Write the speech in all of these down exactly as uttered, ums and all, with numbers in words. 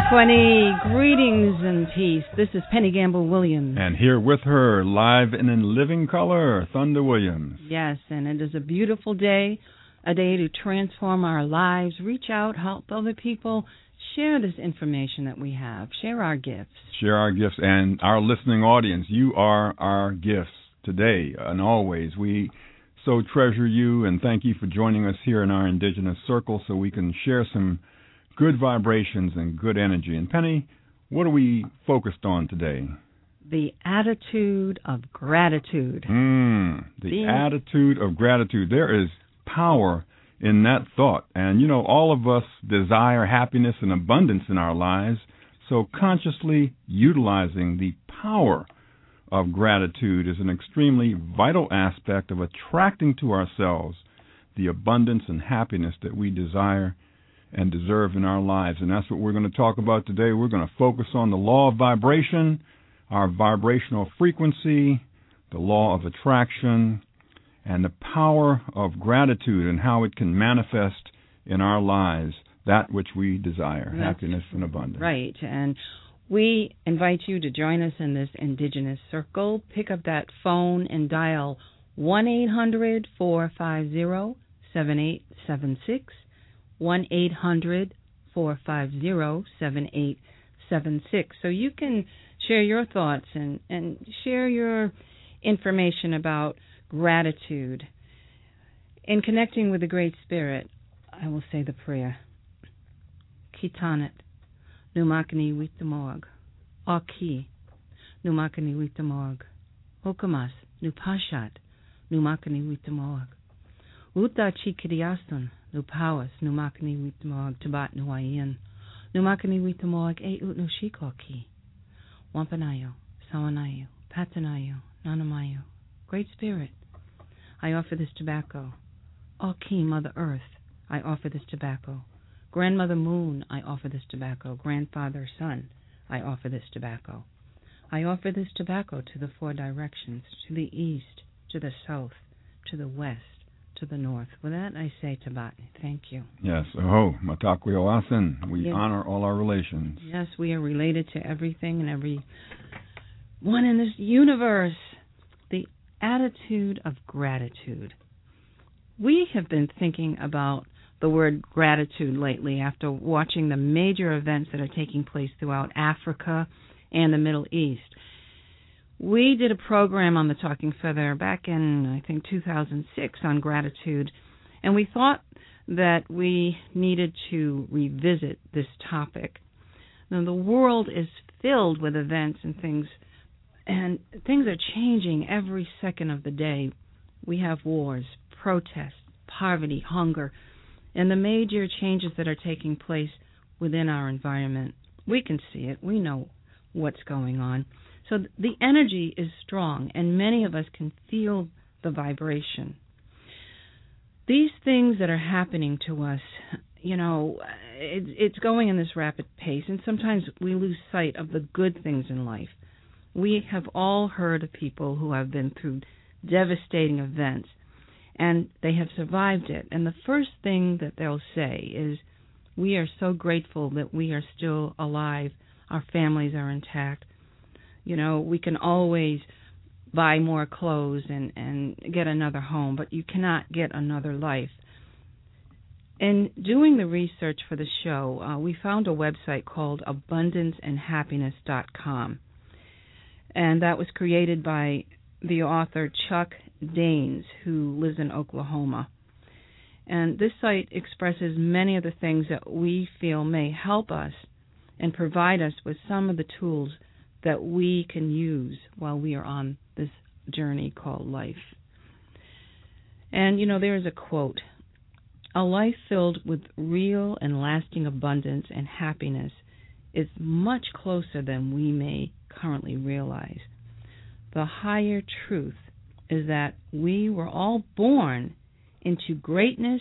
Twenty greetings and peace. This is Penny Gamble Williams. And here with her, live and in living color, Thunder Williams. Yes, and it is a beautiful day, a day to transform our lives, reach out, help other people, share this information that we have, share our gifts. Share our gifts, and our listening audience, you are our gifts today and always. We so treasure you and thank you for joining us here in our Indigenous Circle so we can share some good vibrations and good energy. And Penny, what are we focused on today? The attitude of gratitude. Mm, the Being... attitude of gratitude. There is power in that thought. And, you know, all of us desire happiness and abundance in our lives, so consciously utilizing the power of gratitude is an extremely vital aspect of attracting to ourselves the abundance and happiness that we desire and deserve in our lives. And that's what we're going to talk about today. We're going to focus on the law of vibration, our vibrational frequency, the law of attraction, and the power of gratitude and how it can manifest in our lives that which we desire, that's happiness and abundance. Right. And we invite you to join us in this Indigenous Circle. Pick up that phone and dial one eight hundred four five zero seven eight seven six. one eight hundred four five zero seven eight seven six. So you can share your thoughts and, and share your information about gratitude. In connecting with the Great Spirit, I will say the prayer. Kitanet, Numakani Witamog, Aki, Numakani Witamog, Okamas, Nupashat, Numakani Witamog, Uta Chikiriaston, Nupawas, Numakani Witamog, Tabat Nuayan, Numakani Witamog, E Ut no Shikoki, Wampanayo, Sawanayo, Patanayo, Nanamayo, Great Spirit, I offer this tobacco. Aki, Mother Earth, I offer this tobacco. Grandmother Moon, I offer this tobacco. Grandfather Sun, I offer this tobacco. I offer this tobacco to the four directions, to the east, to the south, to the west, to the north. With that, I say Tabat. Thank you. Yes. Oh, Matakwe Oasin. We yes. honor all our relations. Yes, we are related to everything and every one in this universe. The attitude of gratitude. We have been thinking about the word gratitude lately after watching the major events that are taking place throughout Africa and the Middle East. We did a program on the Talking Feather back in, I think, two thousand six on gratitude, and we thought that we needed to revisit this topic. Now, the world is filled with events and things, and things are changing every second of the day. We have wars, protests, poverty, hunger, and the major changes that are taking place within our environment. We can see it. We know what's going on. So the energy is strong, and many of us can feel the vibration. These things that are happening to us, you know, it, it's going in this rapid pace, and sometimes we lose sight of the good things in life. We have all heard of people who have been through devastating events, and they have survived it. And the first thing that they'll say is, we are so grateful that we are still alive. Our families are intact. You know, we can always buy more clothes and, and get another home, but you cannot get another life. In doing the research for the show, uh, we found a website called abundance and happiness dot com. And that was created by the author Chuck Danes, who lives in Oklahoma. And this site expresses many of the things that we feel may help us and provide us with some of the tools that we can use while we are on this journey called life. And, you know, there is a quote, "A life filled with real and lasting abundance and happiness is much closer than we may currently realize. The higher truth is that we were all born into greatness,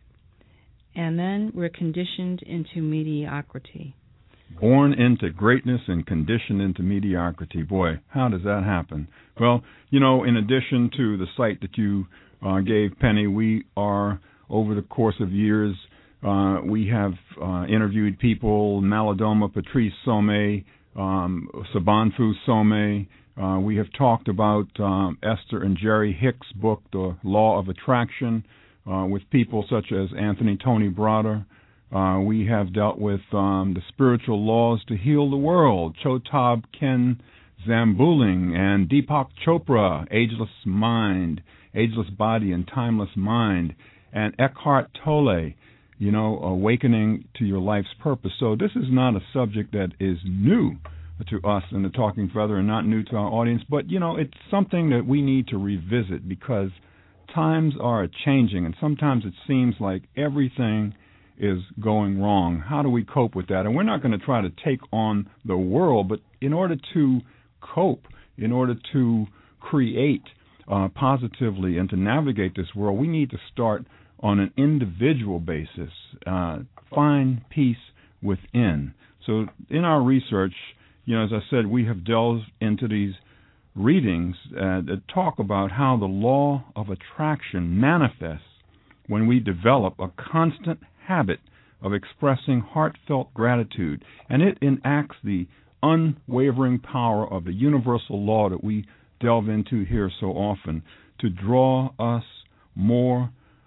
and then we're conditioned into mediocrity." Born into greatness and conditioned into mediocrity. Boy, how does that happen? Well, you know, in addition to the site that you uh, gave, Penny, we are, over the course of years, Uh, we have uh, interviewed people, Malidoma Patrice Somé, um, Sabanfu Somé. Uh, we have talked about um, Esther and Jerry Hicks' book, The Law of Attraction, uh, with people such as Anthony Tony Broder. Uh, we have dealt with um, the spiritual laws to heal the world, Chotab Ken Zambuling and Deepak Chopra, Ageless Mind, Ageless Body and Timeless Mind, and Eckhart Tolle, you know, Awakening to Your Life's Purpose. So this is not a subject that is new to us in the Talking Feather and not new to our audience, but, you know, it's something that we need to revisit because times are changing, and sometimes it seems like everything is going wrong. How do we cope with that? And we're not going to try to take on the world, but in order to cope, in order to create uh, positively and to navigate this world, we need to start on an individual basis, uh, find peace within. So in our research, you know, as I said, we have delved into these readings uh, that talk about how the law of attraction manifests when we develop a constant habit of expressing heartfelt gratitude, and it enacts the unwavering power of the universal law that we delve into here so often to draw us more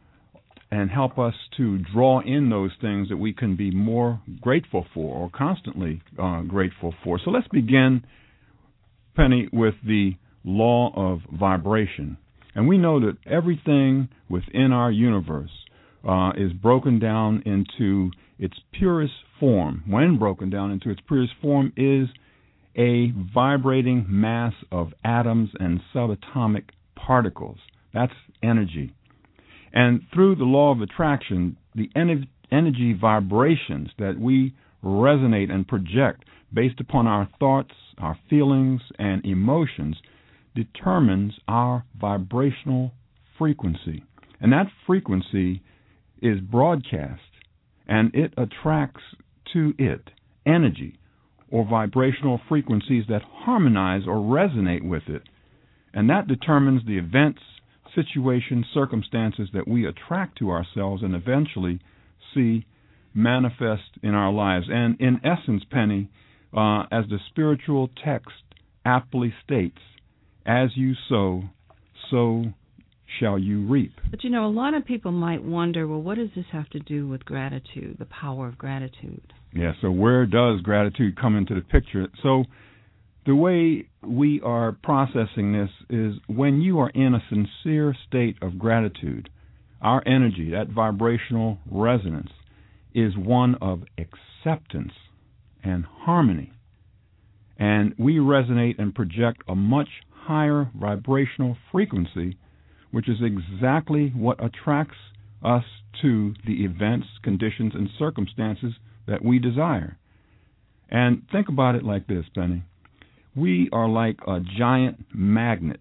and help us to draw in those things that we can be more grateful for or constantly uh, grateful for. So let's begin, Penny, with the law of vibration. And we know that everything within our universe uh, is broken down into its purest form. When broken down into its purest form is a vibrating mass of atoms and subatomic particles. That's energy. And through the law of attraction, the en- energy vibrations that we resonate and project based upon our thoughts, our feelings, and emotions determines our vibrational frequency. And that frequency is broadcast, and it attracts to it energy or vibrational frequencies that harmonize or resonate with it. And that determines the events, situations, circumstances that we attract to ourselves and eventually see manifest in our lives. And in essence, Penny, uh, as the spiritual text aptly states, as you sow, so shall you reap. But, you know, a lot of people might wonder, well, what does this have to do with gratitude, the power of gratitude? Yeah, so where does gratitude come into the picture? So the way we are processing this is when you are in a sincere state of gratitude, our energy, that vibrational resonance, is one of acceptance and harmony. And we resonate and project a much higher vibrational frequency, which is exactly what attracts us to the events, conditions, and circumstances that we desire. And think about it like this, Benny. We are like a giant magnet.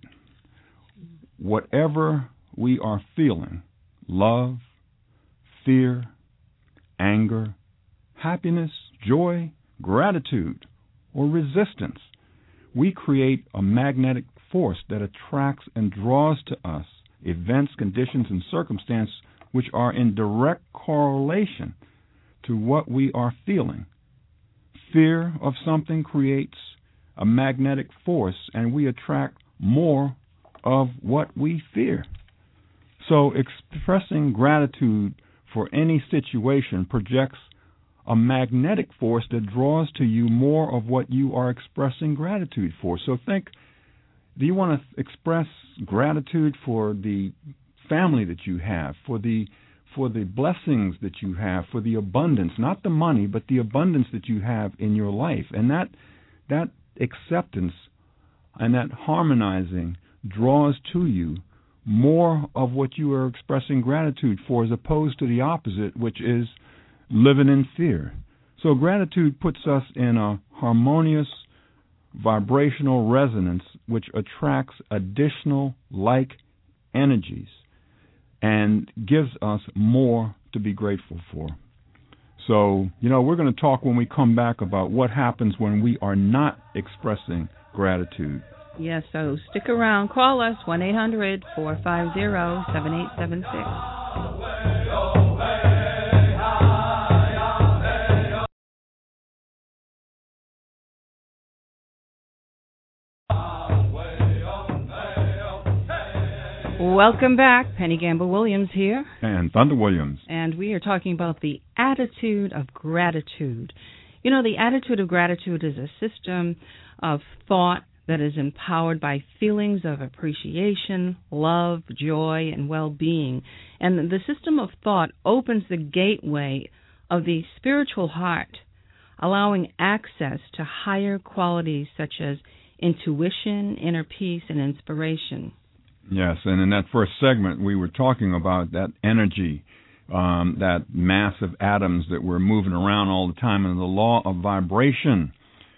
Whatever we are feeling, love, fear, anger, happiness, joy, gratitude, or resistance, we create a magnetic force that attracts and draws to us events, conditions, and circumstances which are in direct correlation to what we are feeling. Fear of something creates a magnetic force, and we attract more of what we fear. So expressing gratitude for any situation projects a magnetic force that draws to you more of what you are expressing gratitude for. So think, do you want to express gratitude for the family that you have, for the for the blessings that you have, for the abundance, not the money, but the abundance that you have in your life? And that that acceptance and that harmonizing draws to you more of what you are expressing gratitude for, as opposed to the opposite, which is living in fear. So gratitude puts us in a harmonious vibrational resonance which attracts additional like energies and gives us more to be grateful for. So, you know, we're going to talk when we come back about what happens when we are not expressing gratitude. Yes, so stick around. Call us, one eight hundred four five zero seven eight seven six. Welcome back. Penny Gamble Williams here. And Thunder Williams. And we are talking about the attitude of gratitude. You know, the attitude of gratitude is a system of thought that is empowered by feelings of appreciation, love, joy, and well-being. And the system of thought opens the gateway of the spiritual heart, allowing access to higher qualities such as intuition, inner peace, and inspiration. Yes, and in that first segment, we were talking about that energy, um, that mass of atoms that we're moving around all the time, and the law of vibration,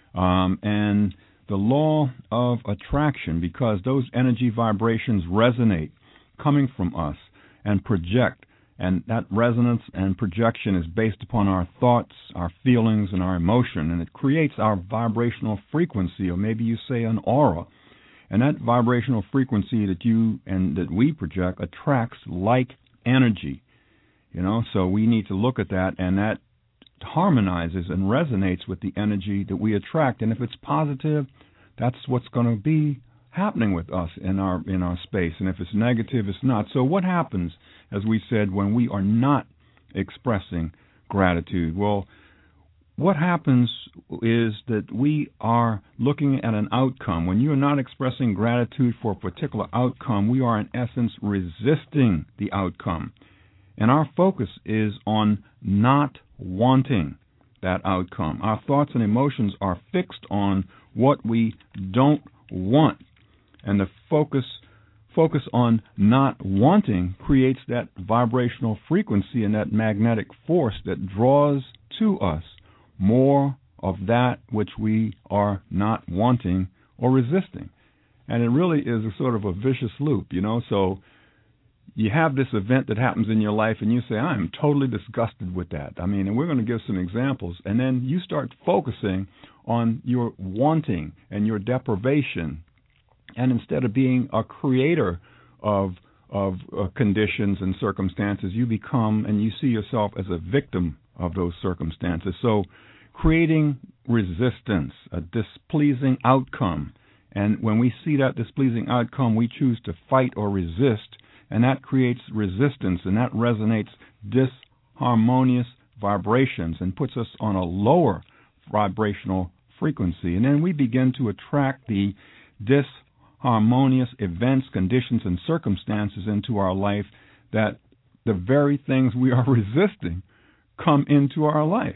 um, and the law of attraction, because those energy vibrations resonate coming from us and project, and that resonance and projection is based upon our thoughts, our feelings, and our emotion, and it creates our vibrational frequency, or maybe you say an aura. And that vibrational frequency that you and that we project attracts like energy, you know. So we need to look at that, and that harmonizes and resonates with the energy that we attract. And if it's positive, that's what's going to be happening with us in our in our space. And if it's negative, it's not. So what happens, as we said, when we are not expressing gratitude? Well, what happens is that we are looking at an outcome. When you are not expressing gratitude for a particular outcome, we are in essence resisting the outcome. And our focus is on not wanting that outcome. Our thoughts and emotions are fixed on what we don't want. And the focus focus on not wanting creates that vibrational frequency and that magnetic force that draws to us more of that which we are not wanting or resisting. And it really is a sort of a vicious loop, you know. So you have this event that happens in your life and you say, I'm totally disgusted with that. I mean, and we're going to give some examples. And then you start focusing on your wanting and your deprivation. And instead of being a creator of of uh, conditions and circumstances, you become and you see yourself as a victim of those circumstances. So creating resistance, a displeasing outcome. And when we see that displeasing outcome, we choose to fight or resist, and that creates resistance, and that resonates disharmonious vibrations and puts us on a lower vibrational frequency. And then we begin to attract the disharmonious events, conditions, and circumstances into our life that the very things we are resisting come into our life.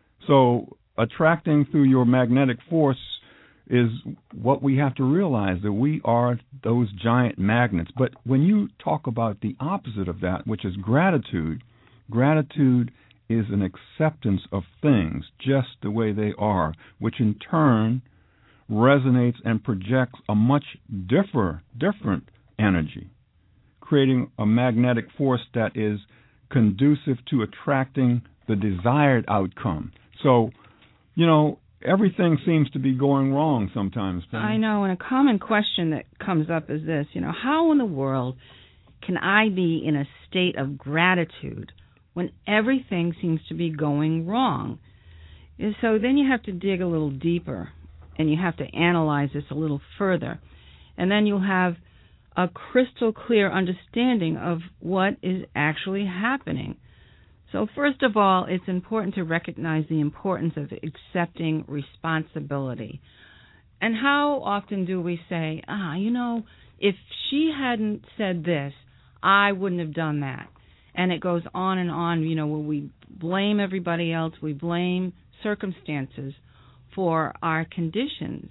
So attracting through your magnetic force is what we have to realize, that we are those giant magnets. But when you talk about the opposite of that, which is gratitude, gratitude is an acceptance of things just the way they are, which in turn resonates and projects a much differ, different energy, creating a magnetic force that is conducive to attracting the desired outcome. So, you know, everything seems to be going wrong sometimes. Penny. I know, and a common question that comes up is this, you know, how in the world can I be in a state of gratitude when everything seems to be going wrong? And so then you have to dig a little deeper, and you have to analyze this a little further. And then you'll have a crystal clear understanding of what is actually happening. So first of all, it's important to recognize the importance of accepting responsibility. And how often do we say, ah, you know, if she hadn't said this, I wouldn't have done that. And it goes on and on, you know, where we blame everybody else, we blame circumstances for our conditions.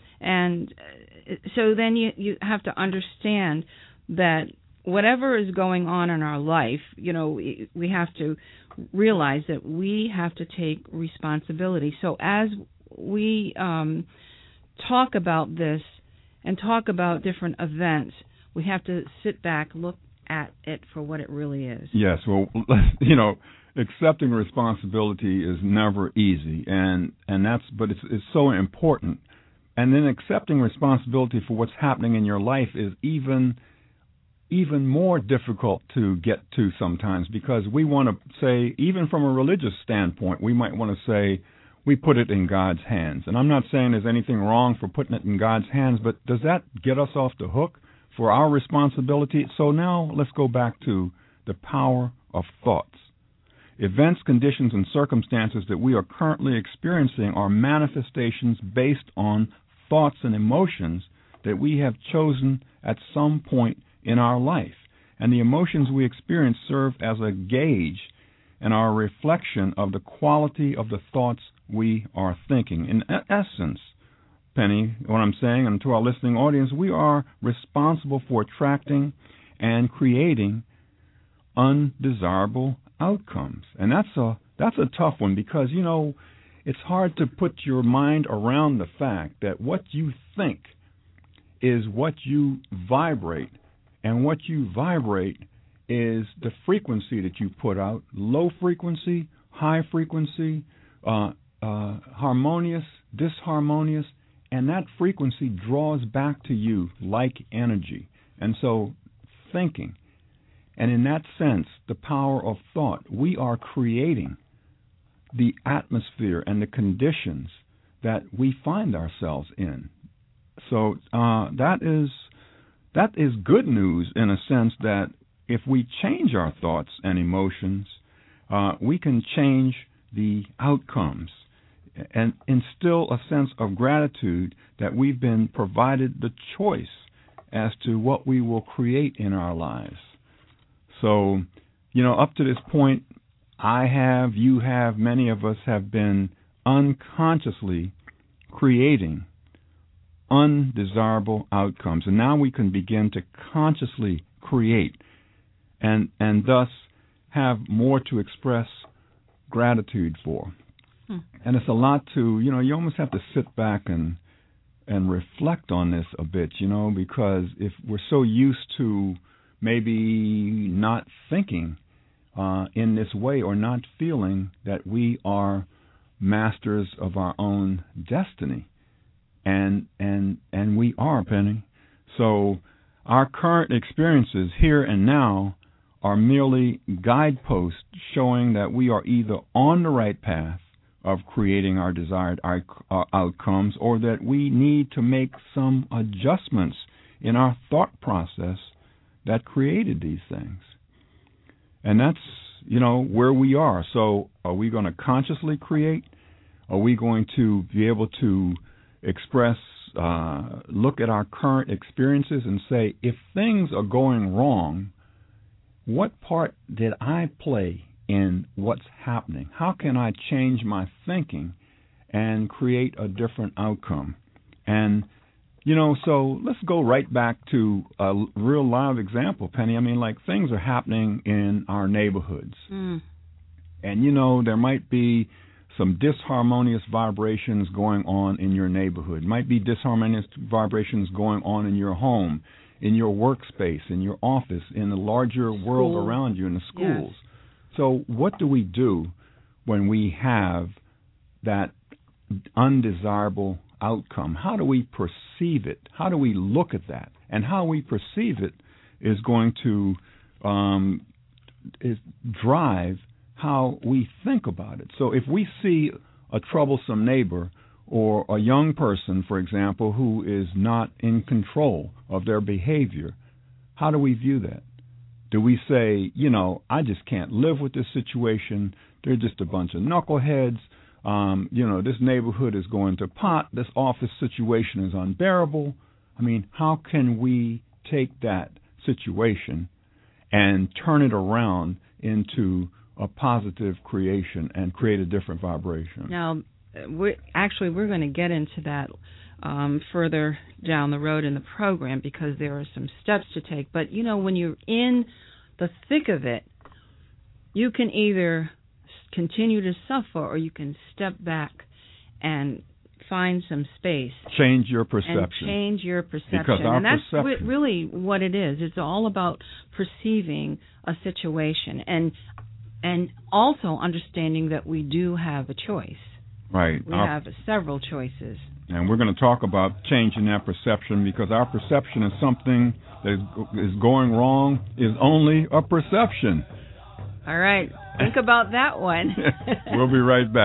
And so then you, you have to understand that whatever is going on in our life, you know, we, we have to realize that we have to take responsibility. So as we um, talk about this and talk about different events, we have to sit back, look at it for what it really is. Yes, well, you know, accepting responsibility is never easy, and and that's but it's it's so important. And then accepting responsibility for what's happening in your life is even even more difficult to get to sometimes, because we want to say, even from a religious standpoint, we might want to say we put it in God's hands. And I'm not saying there's anything wrong for putting it in God's hands, but does that get us off the hook for our responsibility. So now let's go back to the power of thoughts. Events, conditions, and circumstances that we are currently experiencing are manifestations based on thoughts and emotions that we have chosen at some point in our life. And the emotions we experience serve as a gauge and are a reflection of the quality of the thoughts we are thinking. In essence, Penny, what I'm saying, and to our listening audience, we are responsible for attracting and creating undesirable outcomes. And that's a that's a tough one because, you know, it's hard to put your mind around the fact that what you think is what you vibrate, and what you vibrate is the frequency that you put out, low frequency, high frequency, uh, uh, harmonious, disharmonious, and that frequency draws back to you like energy. And so thinking, and in that sense, the power of thought, we are creating the atmosphere and the conditions that we find ourselves in. So uh, that is that is good news in a sense that if we change our thoughts and emotions, uh, we can change the outcomes and instill a sense of gratitude that we've been provided the choice as to what we will create in our lives. So, you know, up to this point, I have, you have, many of us have been unconsciously creating undesirable outcomes. And now we can begin to consciously create and and thus have more to express gratitude for. Hmm. And it's a lot to, you know, you almost have to sit back and and reflect on this a bit, you know, because if we're so used to maybe not thinking uh, in this way or not feeling that we are masters of our own destiny. And and and we are, Penny. So our current experiences here and now are merely guideposts showing that we are either on the right path of creating our desired outcomes or that we need to make some adjustments in our thought process that created these things. And that's, you know, where we are. So are we going to consciously create? Are we going to be able to express, uh, look at our current experiences and say, if things are going wrong, what part did I play in what's happening? How can I change my thinking and create a different outcome? And, you know, so let's go right back to a real live example, Penny. I mean, like things are happening in our neighborhoods. Mm. And, you know, there might be some disharmonious vibrations going on in your neighborhood. Might be disharmonious vibrations going on in your home, in your workspace, in your office, in the larger School. world around you, in the schools. Yes. So what do we do when we have that undesirable outcome? How do we perceive it? How do we look at that? And how we perceive it is going to um, is drive how we think about it. So if we see a troublesome neighbor or a young person, for example, who is not in control of their behavior, how do we view that? Do we say, you know, I just can't live with this situation. They're just a bunch of knuckleheads. Um, you know, this neighborhood is going to pot. This office situation is unbearable. I mean, how can we take that situation and turn it around into a positive creation and create a different vibration? Now, we're, actually, we're going to get into that um, further down the road in the program because there are some steps to take. But, you know, when you're in the thick of it, you can either continue to suffer or you can step back and find some space. Change your perception. And change your perception. Because our and that's perception. really what it is. It's all about perceiving a situation and and also understanding that we do have a choice. Right. We our, have several choices. And we're going to talk about changing that perception because our perception is something that is, is going wrong is only a perception. All right. Think about that one. We'll be right back.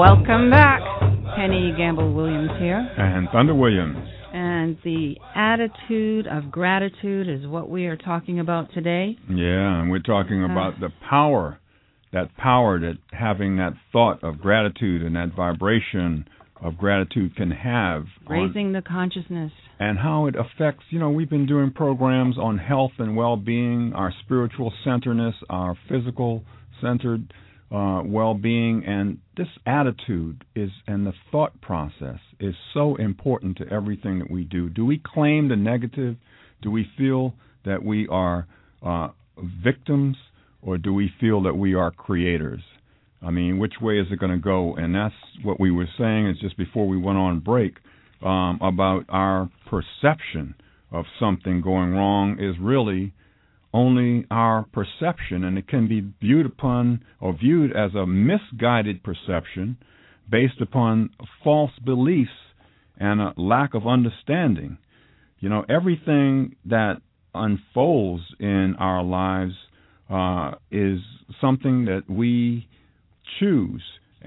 Welcome back. Penny Gamble Williams here. And Thunder Williams. And the attitude of gratitude is what we are talking about today. Yeah, and we're talking about uh, the power, that power that having that thought of gratitude and that vibration of gratitude can have. Raising on, the consciousness. And how it affects, you know, we've been doing programs on health and well-being, our spiritual centeredness, our physical centered uh, well-being, and this attitude is, and the thought process is so important to everything that we do. Do we claim the negative? Do we feel that we are uh, victims, or do we feel that we are creators? I mean, which way is it going to go? And that's what we were saying is just before we went on break um, about our perception of something going wrong is really only our perception, and it can be viewed upon or viewed as a misguided perception based upon false beliefs and a lack of understanding. You know, everything that unfolds in our lives uh, is something that we choose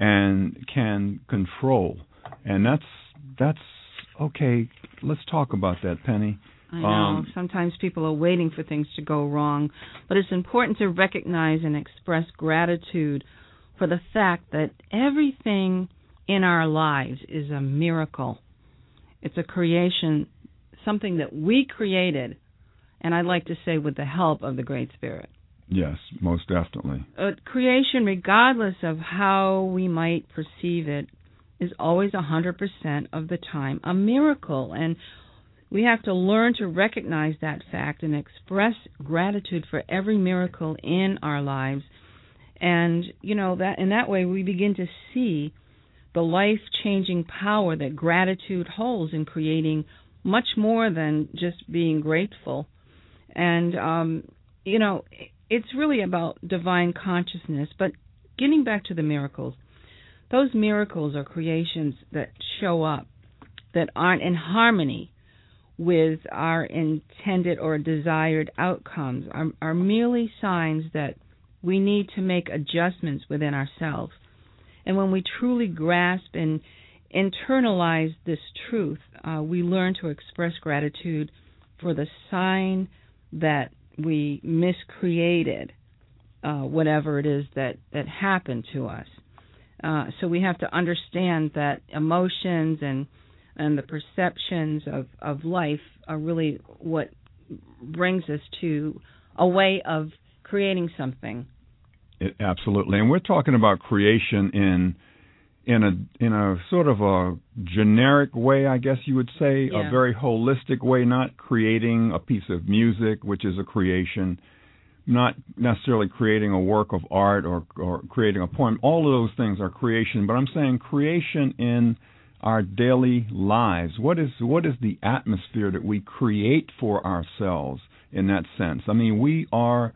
and can control, and that's that's okay. Let's talk about that, Penny. I know. Um, Sometimes people are waiting for things to go wrong, but it's important to recognize and express gratitude for the fact that everything in our lives is a miracle. It's a creation, something that we created, and I'd like to say with the help of the Great Spirit. Yes, most definitely. Uh, creation, regardless of how we might perceive it, is always one hundred percent of the time a miracle, and we have to learn to recognize that fact and express gratitude for every miracle in our lives. And, you know, that in that way we begin to see the life-changing power that gratitude holds in creating much more than just being grateful. And, um, you know, it's really about divine consciousness. But getting back to the miracles, those miracles are creations that show up that aren't in harmony with our intended or desired outcomes, are, are merely signs that we need to make adjustments within ourselves. And when we truly grasp and internalize this truth, uh, we learn to express gratitude for the sign that we miscreated, uh, whatever it is that, that happened to us. Uh, so we have to understand that emotions and and the perceptions of, of life are really what brings us to a way of creating something. It, absolutely, and we're talking about creation in in a in a sort of a generic way, I guess you would say, yeah. a very holistic way, not creating a piece of music, which is a creation, not necessarily creating a work of art or, or creating a poem. All of those things are creation, but I'm saying creation in our daily lives. What is what is the atmosphere that we create for ourselves in that sense? I mean, we are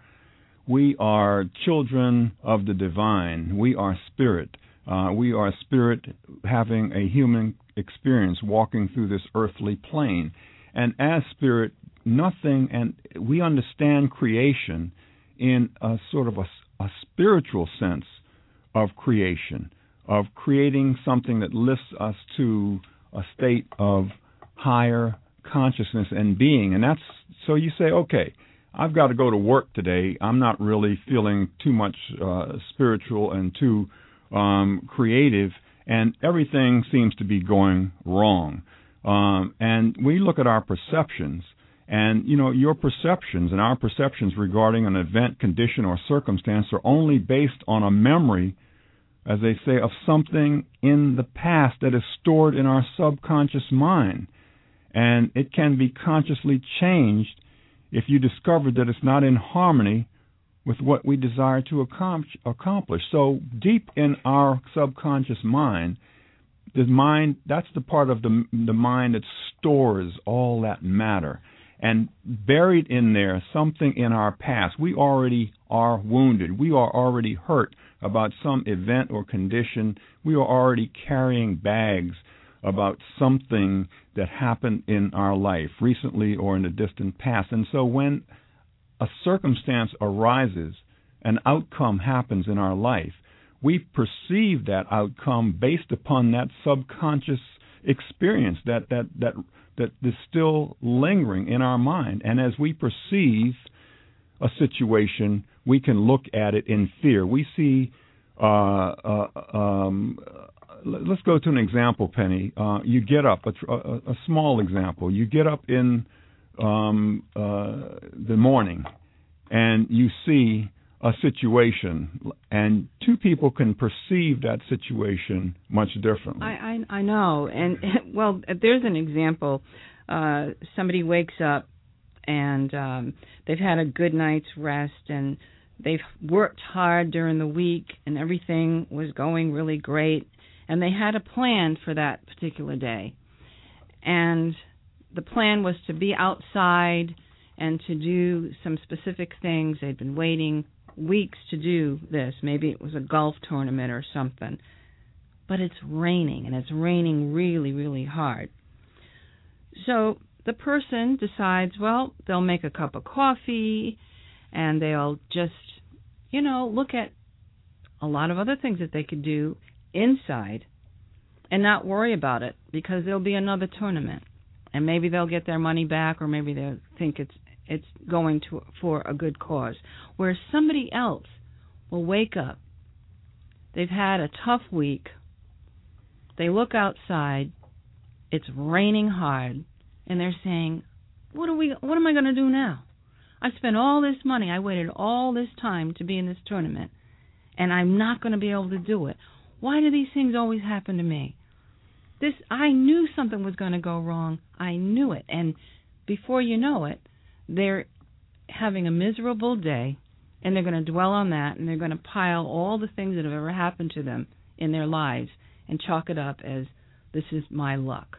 we are children of the divine. We are spirit. Uh, we are spirit having a human experience walking through this earthly plane. And as spirit, nothing, and we understand creation in a sort of a, a spiritual sense of creation, of creating something that lifts us to a state of higher consciousness and being. And that's, so you say, okay, I've got to go to work today. I'm not really feeling too much uh, spiritual and too um, creative, and everything seems to be going wrong. Um, and we look at our perceptions, and, you know, your perceptions and our perceptions regarding an event, condition, or circumstance are only based on a memory, as they say, of something in the past that is stored in our subconscious mind. And it can be consciously changed if you discover that it's not in harmony with what we desire to accomplish. So deep in our subconscious mind, the mind, that's the part of the the mind that stores all that matter. And buried in there, something in our past. We already are wounded. We are already hurt about some event or condition. We are already carrying bags about something that happened in our life, recently or in the distant past. And so when a circumstance arises, an outcome happens in our life, we perceive that outcome based upon that subconscious experience that that that that is still lingering in our mind. And as we perceive a situation, we can look at it in fear. We see, uh, uh, um, let's go to an example, Penny. Uh, you get up, a, a, a small example. You get up in um, uh, the morning and you see a situation, and two people can perceive that situation much differently. I, I, I know. And, well, there's an example. Uh, somebody wakes up and um, they've had a good night's rest, and they've worked hard during the week, and everything was going really great, and they had a plan for that particular day. And the plan was to be outside and to do some specific things. They'd been waiting weeks to do this. Maybe it was a golf tournament or something. But it's raining, and it's raining really, really hard. So the person decides, well, they'll make a cup of coffee, and they'll just, you know, look at a lot of other things that they could do inside and not worry about it, because there'll be another tournament. And maybe they'll get their money back, or maybe they'll think it's it's going to for a good cause. Whereas somebody else will wake up, they've had a tough week, they look outside, it's raining hard, and they're saying, what are we? What am I going to do now? I spent all this money, I waited all this time to be in this tournament, and I'm not going to be able to do it. Why do these things always happen to me? This, I knew something was going to go wrong. I knew it. And before you know it, they're having a miserable day, and they're going to dwell on that, and they're going to pile all the things that have ever happened to them in their lives and chalk it up as, this is my luck.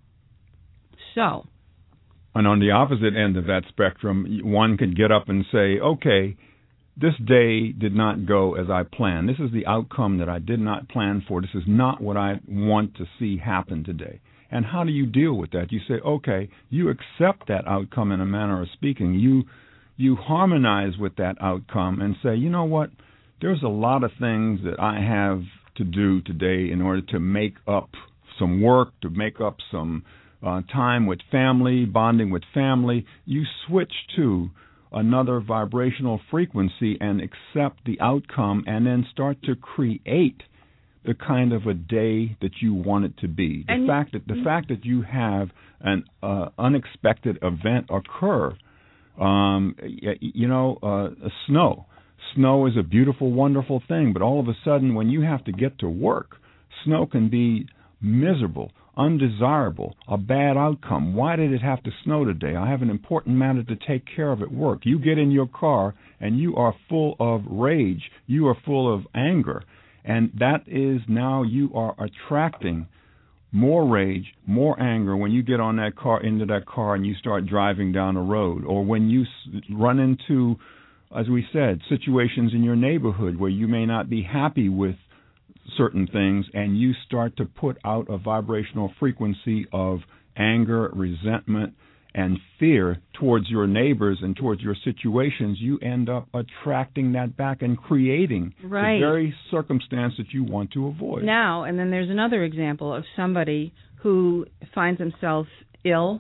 So. And on the opposite end of that spectrum, one could get up and say, okay, this day did not go as I planned. This is the outcome that I did not plan for. This is not what I want to see happen today. And how do you deal with that? You say, okay, you accept that outcome in a manner of speaking. You you harmonize with that outcome and say, you know what, there's a lot of things that I have to do today in order to make up some work, to make up some uh, time with family, bonding with family. You switch to another vibrational frequency and accept the outcome, and then start to create the kind of a day that you want it to be. The and fact that the mm-hmm. fact that you have an uh, unexpected event occur, um, you know, uh, snow. Snow is a beautiful, wonderful thing, but all of a sudden, when you have to get to work, snow can be miserable, undesirable, a bad outcome. Why did it have to snow today? I have an important matter to take care of at work. You get in your car and you are full of rage. You are full of anger. And that is now you are attracting more rage, more anger when you get on that car, into that car, and you start driving down the road. Or when you run into, as we said, situations in your neighborhood where you may not be happy with certain things, and you start to put out a vibrational frequency of anger, resentment, and fear towards your neighbors and towards your situations, you end up attracting that back and creating right. the very circumstance that you want to avoid. Now, and then there's another example of somebody who finds themselves ill.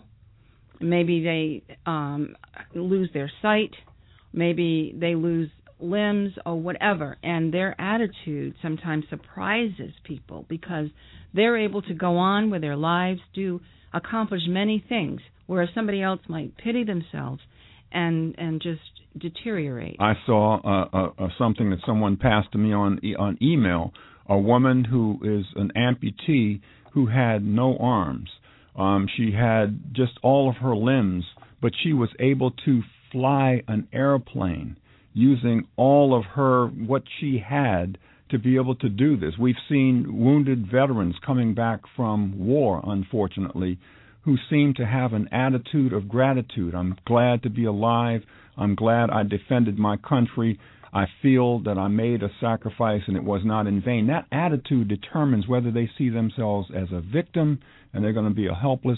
Maybe they um, lose their sight. Maybe they lose limbs or whatever, and their attitude sometimes surprises people because they're able to go on with their lives, do accomplish many things, whereas somebody else might pity themselves and and just deteriorate. I saw uh, uh, something that someone passed to me on e- on email. A woman who is an amputee who had no arms. Um, she had just all of her limbs, but she was able to fly an airplane using all of her, what she had, to be able to do this. We've seen wounded veterans coming back from war, unfortunately, who seem to have an attitude of gratitude. I'm glad to be alive. I'm glad I defended my country. I feel that I made a sacrifice and it was not in vain. That attitude determines whether they see themselves as a victim and they're going to be a helpless,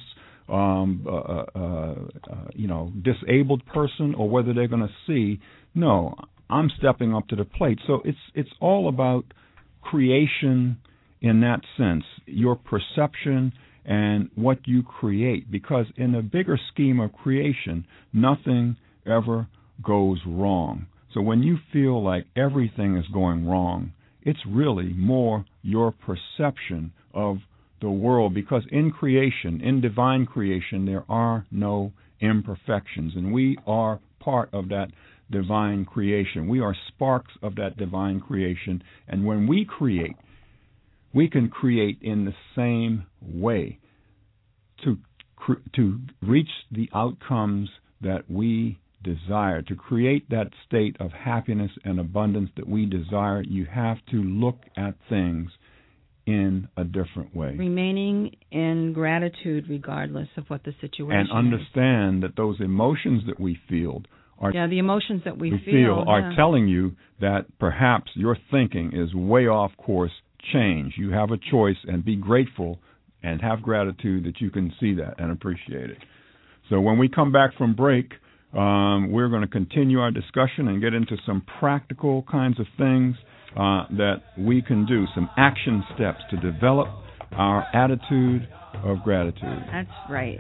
um, uh, uh, uh, you know, disabled person, or whether they're going to see, no, I'm stepping up to the plate. So it's it's all about creation in that sense, your perception and what you create, because in a bigger scheme of creation, nothing ever goes wrong. So when you feel like everything is going wrong, it's really more your perception of the world, because in creation, in divine creation, there are no imperfections, and we are part of that divine creation. We are sparks of that divine creation, and when we create, we can create in the same way to to reach the outcomes that we desire. To create that state of happiness and abundance that we desire, you have to look at things in a different way. Remaining in gratitude regardless of what the situation is. And understand that those emotions that we feel are yeah, the emotions that we, we feel, feel are yeah. telling you that perhaps your thinking is way off course. Change. You have a choice, and be grateful and have gratitude that you can see that and appreciate it. So when we come back from break, um, we're going to continue our discussion and get into some practical kinds of things uh, that we can do, some action steps to develop our attitude of gratitude. That's right.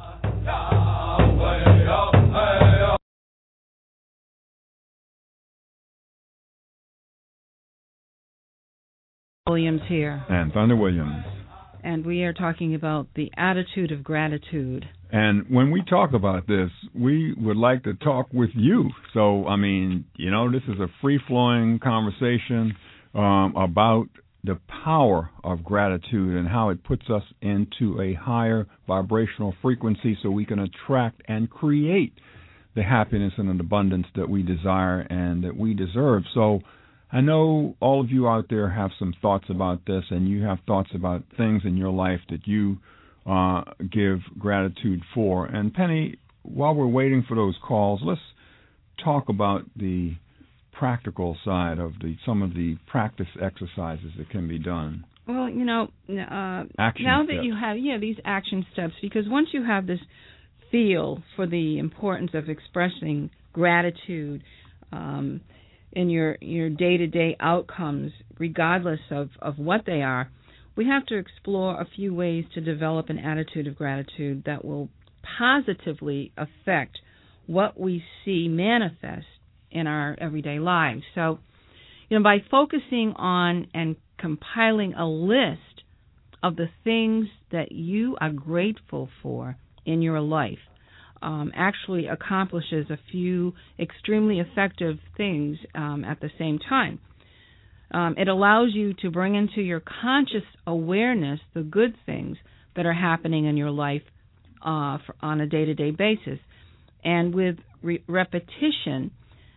Williams here. And Thunder Williams. And we are talking about the attitude of gratitude. And when we talk about this, we would like to talk with you. So, I mean, you know, this is a free-flowing conversation um, about the power of gratitude and how it puts us into a higher vibrational frequency so we can attract and create the happiness and the abundance that we desire and that we deserve. So, I know all of you out there have some thoughts about this, and you have thoughts about things in your life that you uh, give gratitude for. And Penny, while we're waiting for those calls, let's talk about the practical side of the some of the practice exercises that can be done. Well, you know, uh, action now steps. that you have yeah these action steps, because once you have this feel for the importance of expressing gratitude um, in your your day-to-day outcomes, regardless of, of what they are, we have to explore a few ways to develop an attitude of gratitude that will positively affect what we see manifest in our everyday lives. So, you know, by focusing on and compiling a list of the things that you are grateful for in your life, Um, actually accomplishes a few extremely effective things um, at the same time. Um, it allows you to bring into your conscious awareness the good things that are happening in your life uh, for, on a day-to-day basis. And with re- repetition,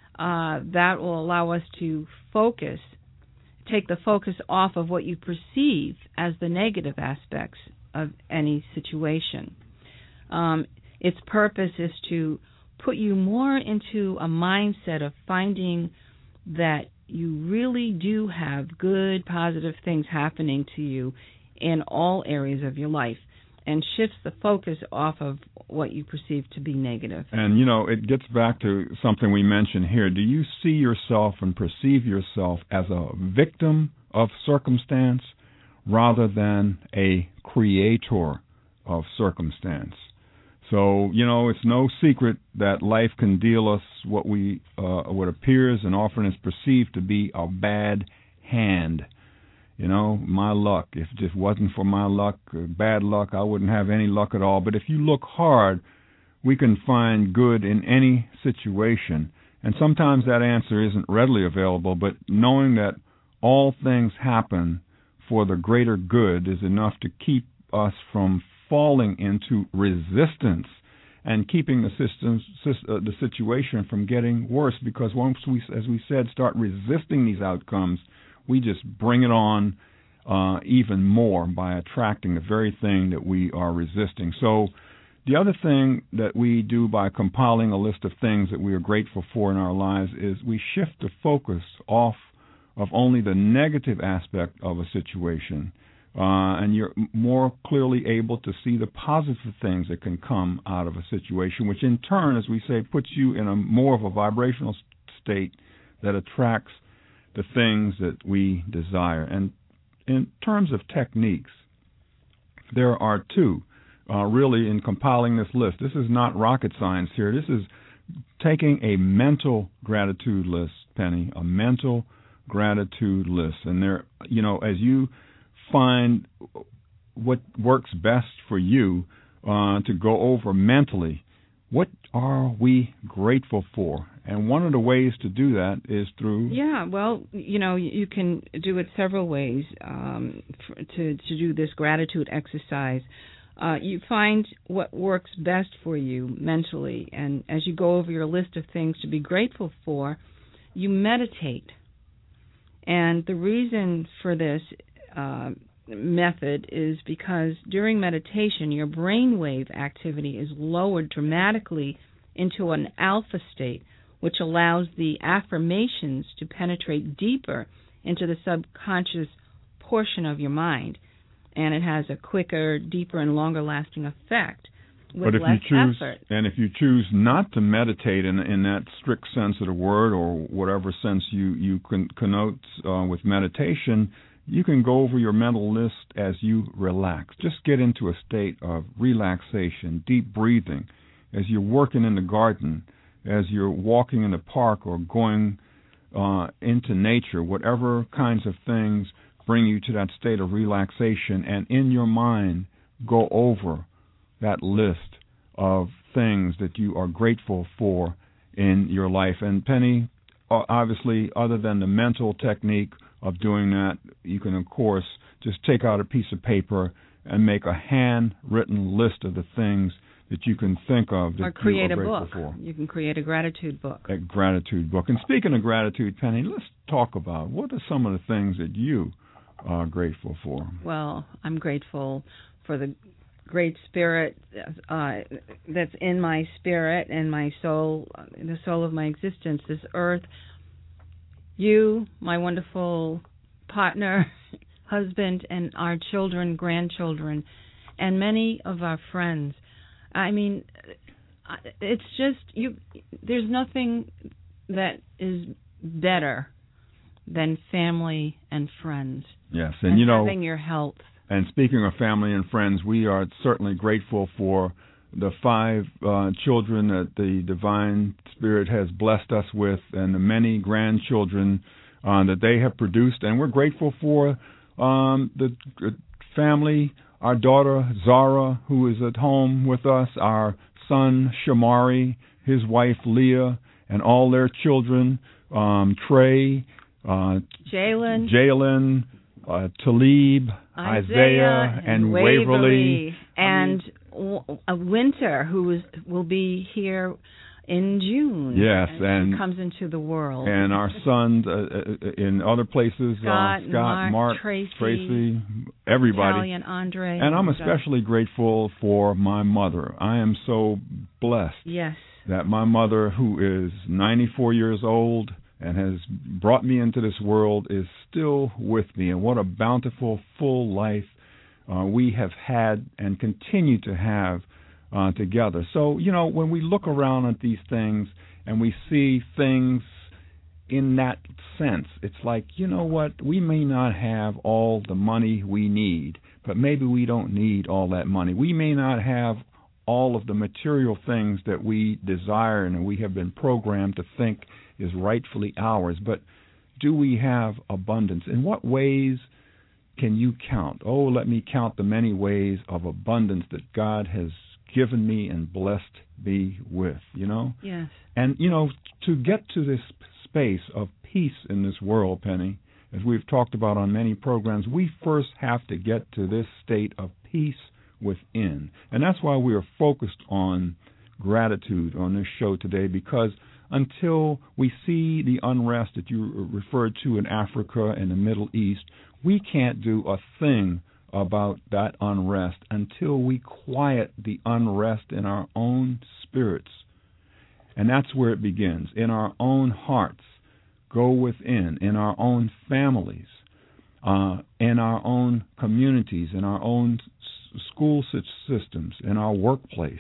uh, that will allow us to focus, take the focus off of what you perceive as the negative aspects of any situation. Um, Its purpose is to put you more into a mindset of finding that you really do have good, positive things happening to you in all areas of your life, and shifts the focus off of what you perceive to be negative. And, you know, it gets back to something we mentioned here. Do you see yourself and perceive yourself as a victim of circumstance rather than a creator of circumstance? So, you know, it's no secret that life can deal us what we, uh, what appears and often is perceived to be a bad hand. You know, my luck. If it just wasn't for my luck, or bad luck, I wouldn't have any luck at all. But if you look hard, we can find good in any situation. And sometimes that answer isn't readily available, but knowing that all things happen for the greater good is enough to keep us from falling into resistance and keeping the systems, uh, the situation from getting worse. Because once we, as we said, start resisting these outcomes, we just bring it on uh, even more by attracting the very thing that we are resisting. So the other thing that we do by compiling a list of things that we are grateful for in our lives is we shift the focus off of only the negative aspect of a situation. Uh, and you're more clearly able to see the positive things that can come out of a situation, which in turn, as we say, puts you in a more of a vibrational state that attracts the things that we desire. And in terms of techniques, there are two, uh, really, in compiling this list. This is not rocket science here. This is taking a mental gratitude list, Penny, a mental gratitude list. And there, you know, as you find what works best for you uh, to go over mentally, what are we grateful for? And one of the ways to do that is through... Yeah, well, you know, you can do it several ways um, for, to, to do this gratitude exercise. Uh, you find what works best for you mentally, and as you go over your list of things to be grateful for, you meditate. And the reason for this uh, method is because during meditation, your brainwave activity is lowered dramatically into an alpha state, which allows the affirmations to penetrate deeper into the subconscious portion of your mind. And it has a quicker, deeper, and longer-lasting effect with but if less you choose, effort. And if you choose not to meditate in in that strict sense of the word, or whatever sense you, you con- connote uh, with meditation, you can go over your mental list as you relax. Just get into a state of relaxation, deep breathing, as you're working in the garden, as you're walking in the park or going uh, into nature, whatever kinds of things bring you to that state of relaxation, and in your mind go over that list of things that you are grateful for in your life. And Penny, obviously, other than the mental technique of doing that, you can, of course, just take out a piece of paper and make a handwritten list of the things that you can think of that or create you are a grateful book. for. You can create a gratitude book. A gratitude book. And speaking of gratitude, Penny, let's talk about what are some of the things that you are grateful for. Well, I'm grateful for the great spirit uh, that's in my spirit and my soul, the soul of my existence, this earth. You, my wonderful partner, husband, and our children, grandchildren, and many of our friends. I mean, it's just you. There's nothing that is better than family and friends. Yes, and, and you know, having your health. And speaking of family and friends, we are certainly grateful for the five uh, children that the Divine Spirit has blessed us with, and the many grandchildren uh, that they have produced. And we're grateful for um, the family, our daughter Zara, who is at home with us, our son Shamari, his wife Leah, and all their children, um, Trey, uh, Jalen, Jalen, uh, Talib, Isaiah, Isaiah and, and Waverly, Waverly, and I mean, a Winter, who is will be here in June. Yes, and and comes into the world. And our sons uh, in other places, Scott, uh, Scott, Mark, Mark, Tracy, Tracy, everybody. Italian, Andre, and I'm and especially grateful for my mother. I am so blessed. Yes. That my mother, who is ninety-four years old and has brought me into this world, is still with me. And what a bountiful, full life uh, we have had and continue to have uh, together. So, you know, when we look around at these things and we see things in that sense, it's like, you know what, we may not have all the money we need, but maybe we don't need all that money. We may not have all of the material things that we desire and we have been programmed to think is rightfully ours, but do we have abundance? In what ways can you count? Oh, let me count the many ways of abundance that God has given me and blessed me with, you know? Yes. And, you know, to get to this space of peace in this world, Penny, as we've talked about on many programs, we first have to get to this state of peace within. And that's why we are focused on gratitude on this show today, because until we see the unrest that you referred to in Africa and the Middle East, we can't do a thing about that unrest until we quiet the unrest in our own spirits. And that's where it begins, in our own hearts. Go within, in our own families, uh, in our own communities, in our own s- school systems, in our workplace,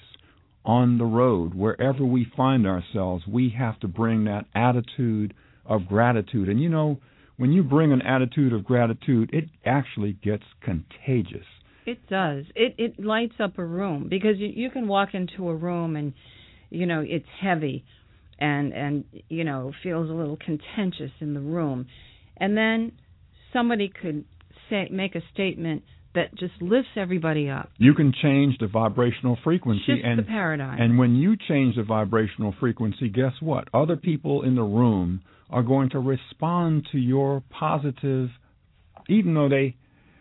on the road, wherever we find ourselves, we have to bring that attitude of gratitude. And, you know, when you bring an attitude of gratitude, it actually gets contagious. It does. It it lights up a room, because you, you can walk into a room and, you know, it's heavy and, and, you know, feels a little contentious in the room. And then somebody could say make a statement that just lifts everybody up. You can change the vibrational frequency. Shift and the paradigm. And when you change the vibrational frequency, guess what? Other people in the room are going to respond to your positive, even though they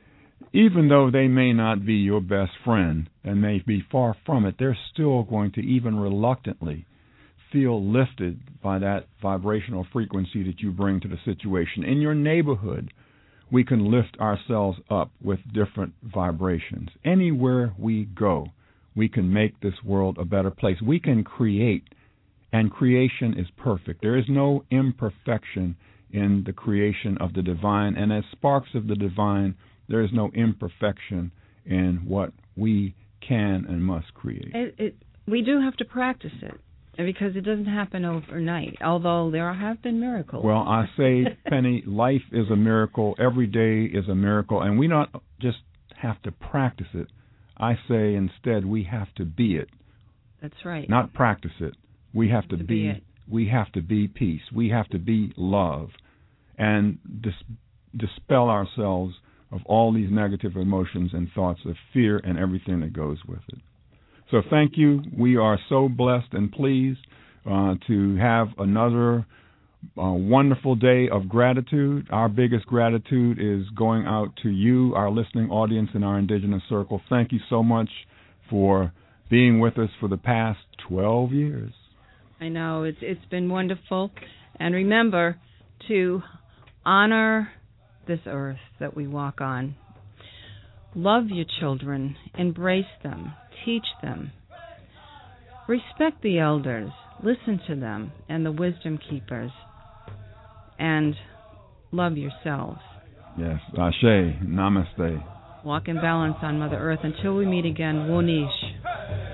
even though they may not be your best friend and may be far from it, they're still going to even reluctantly feel lifted by that vibrational frequency that you bring to the situation. In your neighborhood, we can lift ourselves up with different vibrations. Anywhere we go, we can make this world a better place. We can create, and creation is perfect. There is no imperfection in the creation of the divine, and as sparks of the divine, there is no imperfection in what we can and must create. It, it, we do have to practice it, because it doesn't happen overnight, although there have been miracles. Well, I say, Penny, life is a miracle. Every day is a miracle, and we not just have to practice it. I say instead we have to be it. That's right. Not practice it. We have to, to be, be it. We have to be peace. We have to be love, and dis- dispel ourselves of all these negative emotions and thoughts of fear and everything that goes with it. So thank you. We are so blessed and pleased uh, to have another uh, wonderful day of gratitude. Our biggest gratitude is going out to you, our listening audience in our Indigenous Circle. Thank you so much for being with us for the past twelve years. I know. It's it's been wonderful. And remember to honor this earth that we walk on. Love your children. Embrace them. Teach them. Respect the elders. Listen to them and the wisdom keepers. And love yourselves. Yes. Ashe. Namaste. Walk in balance on Mother Earth. Until we meet again, Wonish.